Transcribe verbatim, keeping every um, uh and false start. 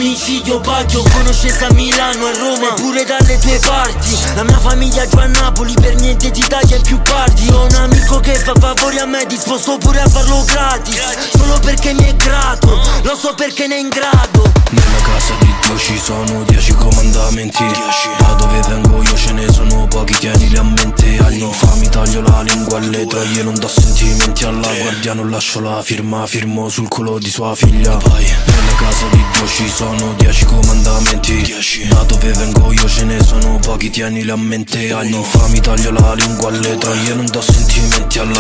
omicidio, Baggio, conoscenza a Milano, a Roma e pure dalle tue parti. La mia famiglia giù a Napoli, per niente ti taglia in più parti. Ho un amico che fa favori a me, disposto pure a farlo gratis, solo perché mi è grato, lo so perché ne è in grado. Nella casa di Dio ci sono dieci comandamenti. Da dove vengo io ce ne sono pochi, tienili a mente. Agli infami taglio la lingua, alle troie non do sentimenti. Alla guardia non lascio la firma, firmo sul culo di sua figlia. Nella casa di Dio ci sono dieci comandamenti. Da dove vengo io ce ne sono pochi, tienili a mente. Agli infami taglio la lingua, alle troie non do sentimenti. Alla